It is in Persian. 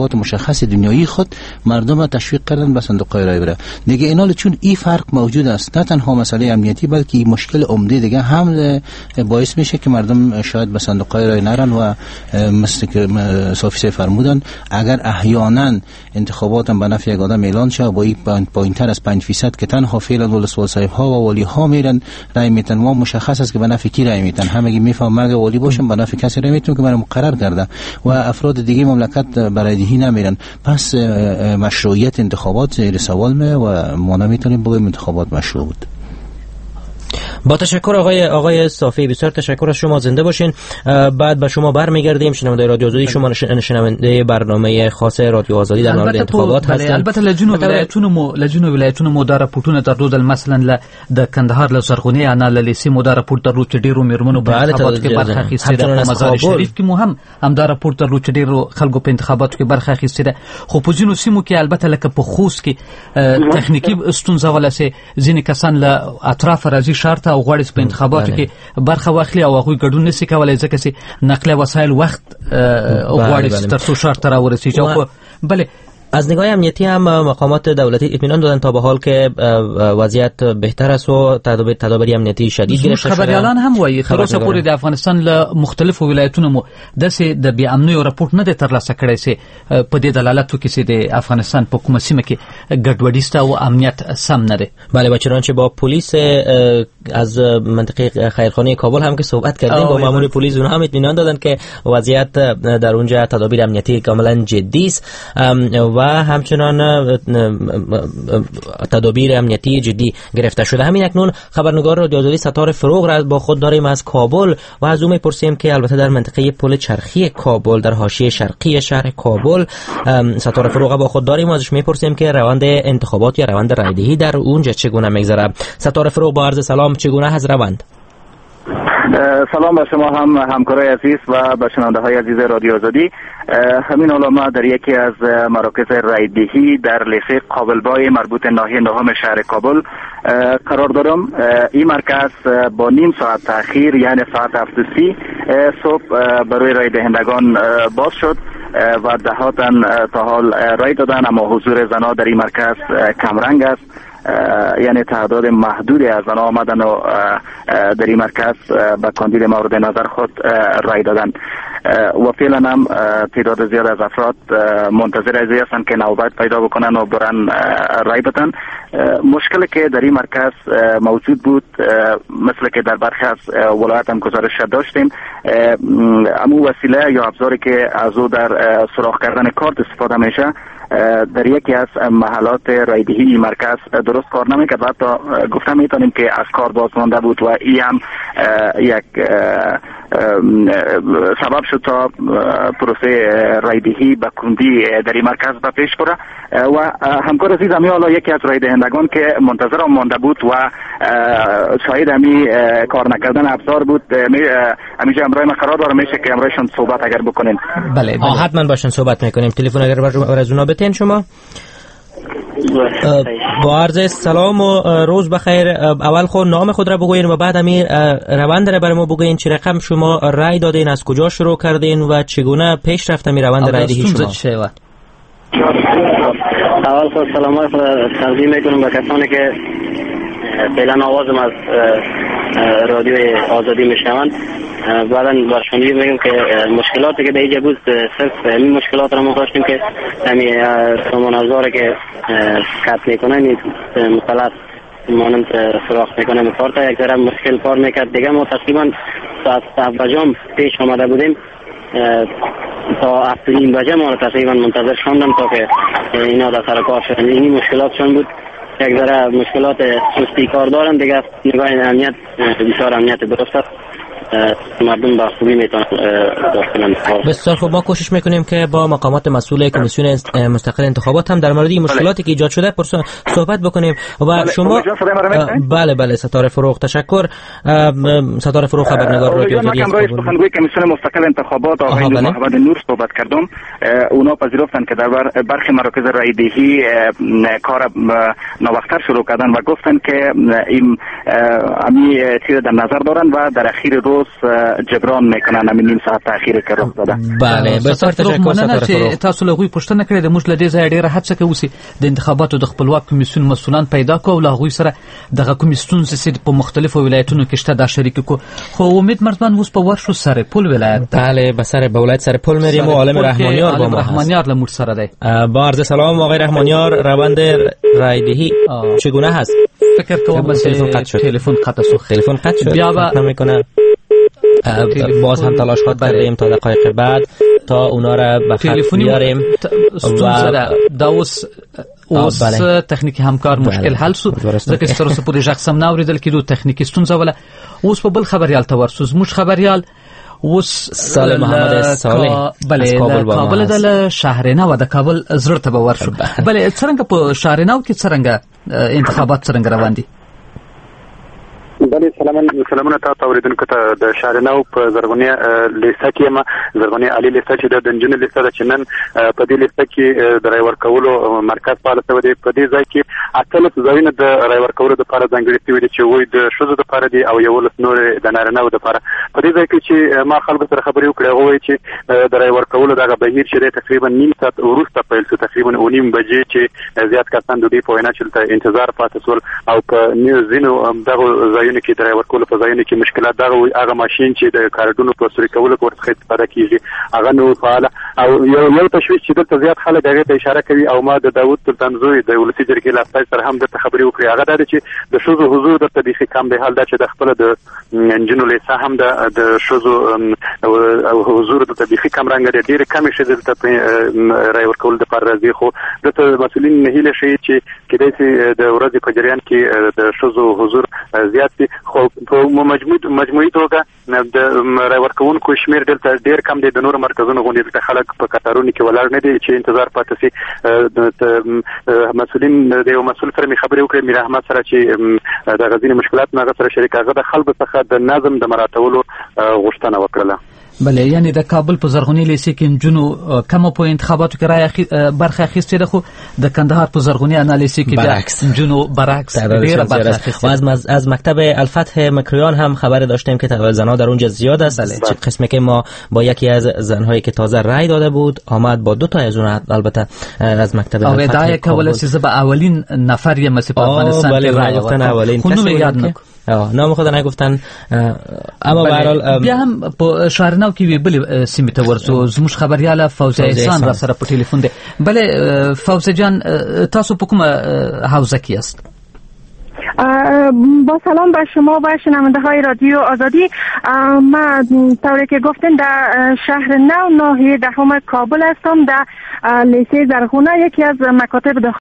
انتخابات مشخص دنیایی خود مردم را تشویق کردن به صندوق رای بره دیگه. اینا چون این فرق موجود است، نه تنها مسئله امنیتی بلکه مشکل عمده دیگه هم باعث میشه که مردم شاید به صندوق رای نرن و مثل که صافی فرمودن اگر احیانا انتخابات هم به نفع یک آدم اعلان شه با این پایینتر از 5% که تنها فعلا ولسوالی صاحب ها و والی ها میرن رای میتن و مشخص است که به نفع کی رای میتن، همگی میفهمن اگه والی باشن به نفع کسی رای میتن که برای مقرر کرده و افراد دیگه مملکت برای دهی نمیرن. پس مشروعیت انتخابات زیر سوال میه و ما نمیتونیم بگیم انتخابات مشروع بود. با تشکر آقای صافی، بسیار تشکر از شما، زنده باشین. بعد به شما برمیگردیم. شنونده رادیو آزادی شما شنونده برنامه خاص رادیو آزادی در مورد انتخابات هستند. البته لجنو ولایتونو مو دار پټونه درلودل، مثلا د کندهار له زرغونی انا له لیسي مو دار پټ درلود چې ډیرو میرمنو په انتخاباتو کې برخه اخیستې ده. په مزار شریف کې مو هم دار پټ درلود چې ډیرو خلکو په انتخاباتو کې برخه اخیستې ده. خو په ځینو سیمو کې البته لکه په خوست کې تخنیکی ستونزه ولسه ځینې کسان له اطراف راځي شرط او غواړي په انتخاباتو کې برخه واخلي او هغوی ګډون نشي کولای ځکه چې نقلیه وسایل وخت غواړي تر څو شرط را ورسیږي. خو بله از نگاه امنیتی هم مقامات دولتی اطمینان دادن تا به حال که وضعیت بهتر است و تدابیر امنیتی شدید گرفته شده. خبریالان هم وایي تر اوسه پورې د افغانستان له مختلفو ولایتونو مو داسې د بې امنیو راپورټ نه دی ترلاسه کړی چې په دې دلالت وکړي چې د افغانستان په کومه سیمه کې ګډوډي شته او امنیت سم نه دی. بله، و چنانچه با پلیس از منطقه خیرخانه کابل هم که صحبت کردیم با مامور پلیس، اونها هم اطمینان دادن که وضعیت در اونجا تدابیر امنیتی کاملا جدی است و همچنان تدابیر امنیتی جدی گرفته شده. همین اکنون خبرنگار رادیو آزادی ستاره فروغ را با خود داریم از کابل و از او میپرسیم که البته در منطقه پل چرخی کابل در حاشیه شرقی شهر کابل ستاره فروغ با خود داریم و ازش میپرسیم که روند انتخابات یا روند رایدهی در اونجا چگونه میگذره. ستاره فروغ با عرض سلام، چگونه هست روند؟ سلام به شما همکارای عزیز و به شنونده های عزیز رادیو آزادی. همین حالا ما در یکی از مراکز رایدهی در لیسه قابلبای مربوط ناحیه نهم شهر کابل قرار دارم. این مرکز با نیم ساعت تأخیر یعنی ساعت 7:30 صبح برای رای دهندگان باز شد و دهاتن تا حال رای دادن، اما حضور زنها در این مرکز کمرنگ است، یعنی تعداد محدودی از زنها آمدن و در این مرکز به کاندید مورد نظر خود رای دادن و فعلا هم تعداد زیاد از افراد منتظر ازی هستند که نوبت پیدا بکنن و برن رای بدن. مشکلی که در این مرکز موجود بود مثل که در برخی از ولایت هم گزارش داشتیم، امو وسیله یا ابزاری که از او در سراغ کردن کارت استفاده میشه در یکی از محلات رایدهی مرکز درست کار نمیکرد و حتی گفته میتونیم که از کار باز مانده بود و این هم یک سبب شد تا پروسه رایدهی به کندی در این مرکز به پیش بره و همکار عزیز همی حالا یکی از رای دهندگان که منتظر مانده بود و شاهد همی کار نکردن ابزار بود، همیشه امرای ما قرار داره میشه که امرایشون صحبت اگر بکنیم. بله حتما باشن صحبت میکنیم. تلفن اگر از اونا بتین شما. با عرض سلام و روز بخیر. اول خود نام خود را بگوین و بعد همی روند را برای ما بگوین. چه رقم شما رای دادین، از کجا شروع کردین و چگونه پیش رفت همی روند رای دهی شما؟ اول خود سلامات تقدیم میکنم به کسانی که فعلا آوازم از رادیوی آزادی میشنوند. بعدا برشوندی میگم که مشکلاتی که به اینجا بود صرف این مشکلات را ما داشتیم که همین سامان افزاری که کت میکنن این مثلث مانند سراخ میکنه کارتا یک ذره مشکل کار میکرد. دیگه ما تقریبا ساعت 7 بجه پیش آمده بودیم تا 7:30 بجه ما تقریبا منتظر شدم تا که اینا در سر کار شدن. این مشکلاتشون بود، یک ذره مشکلات سستی کار دارن. دیگه نگاه امنیت بسیار امنیت درست است، مردم با خوبی میتونن داخل. بسیار خوب، ما کوشش میکنیم که با مقامات مسئول کمیسیون مستقل انتخابات هم در مورد این مشکلاتی که ایجاد شده صحبت بکنیم و شما. بله ستاره فروغ، تشکر. ستاره فروغ خبرنگار رادیو آزادی است. سخنگوی کمیسیون مستقل انتخابات آقای محمد نور صحبت کردم. اونا پذیرفتن که در برخی مراکز رایدهی کار نوختر شروع کردن و گفتن که این امی چیز در نظر دارن و در اخیر روز درست جبران میکنن همین نیم ساعت تاخیری که رخ داده. بله بسیار تشکر ستاره فروغ. تاسو له غوي پوښتنه کړې د موږ له دې ځای ډیره هڅه کوو چې د انتخاباتو د خپلواک کمیسیون مسؤلان پیدا کوو او له هغوی سره دغه کومې ستونزې چې په مختلفو ولایتونو کې شته دا شریک کو. خو امید مرزبان اوس په ورشو سرپل ولایت بله به سر ولایت سرپل میریم و عالم رحمانیار با ما رحمانیار له موږ سره دی. با عرض سلام آقای رحمانیار، روند رایدهی چگونه هست؟ فکر کنم تلفن قطع شد. بیا با نمیکنه. باز هم تلاش کردیم تا دقایق بعد تا اونا را به خط بیاریم و اوس تخنیکی همکار مشکل حل شو ځکه چې تر اوسه پورې غږ سم نه اورېدل کېدو، تخنیکی ستونزه وله. اوس په بل خبریال ته ورسو. زموږ خبریال اوس سالم محمد صالح بله کابل د شهرنو د کابل زړه ته به ورشو. بله څرنګه په شهرنو کې څرنګه انتخابات څرنګه روان دي؟ بله سلامونه تاسو اوریدونکو ته د شهرنو په زرغونی لیسته کې ما زرغونی علي لیسته چې د دنجن لیسته د چنن په دې لیسته کې د رای ورکولو مرکز فعال شوی دی. په دې ځای کې اتلس ځایونه د رای ورکولو لپاره ځانګړي شوي دي چې وایي د ښځو لپاره دي او 11 نور د نارینه‌و لپاره. په دې ځای کې چې ما خلکو سره خبرې وکړې هغه وایي چې د رای ورکولو دغه بهیر چې تقریبا نیم ساعت وروسته پیل شو، تقریبا 9:30 بجې چې زیات کسان د دې په وینا چې انتظار پاتې شول او په نیوزینو دغه ځایونه کې د رای ورکولو په ځایونو کې مشکلات دغه هغه ماشين چې د کارډونو په سوري کولو ورڅخه استفاده کیږي هغه نو فعال او یو تشویش چې دلته زیات خلک هغه ته اشاره کوي او ما د داوود سلطان زوی د ولسی جرګې لاسای سره هم د خبرې وکړې. هغه دا چې د شوزو حضور د طبيخي کم به حال دا چې د خپل د انجنونو لیسه هم د شوزو او حضور د طبيخي کم رنګ ډېر کم شي دلته رای ورکول د پر راځي. خو دلته مسولین نه هیله شي چې کله چې د ورځې په جریان کې د شوزو حضور زیات شي. خو په مجموعي توګه د رای ورکوونکو شمیر دلته ډېر کم دی. د نور مرکزونو غونډې ته خلک په قطارونو کې ولاړ نه دي چې انتظار پاتې شي. مسولین د یو مسول سره خبرې وکړې میر احمد سره چې د غزنی مشکلات نه سره شریک هغه د خلکو څخه د نظم د مراتبولو غوښتنه وکړه. بله یعنی د کابل په زرغونی لیسې کې نجونو کم په انتخاباتو کې رای برخه اخیستې ده، خو د کندهار په زرغونی انالیسې کې د نجونو برعکس ډېره برخه اخیستې. از مکتب الفتح مکریان هم خبر داشتیم که تعداد زنها در اونجا زیاد است. چه قسمی که ما با یکی از زنهایی که تازه رای داده بود آمد با دو تا از اونها البته از مکتب الفتح ادعای کول است به اولین نفر یه مسیح افغانستان که رای گفتن اولین کسی یاد نام خود نگفتن. اما به هر حال بیا هم په شهرنو کې وی بل سیمه ته ورسو. زموږ خبرياله فوزه احسان را سره په ټلیفون دی. بله فوزه جان تاسو په کومه حوزه کې است؟ با سلام بر شما و شنونده های رادیو آزادی. ما طوری که گفتین در شهر نو ناحیه دهم کابل هستم، در لیسه زرغونه، یکی از مکاتب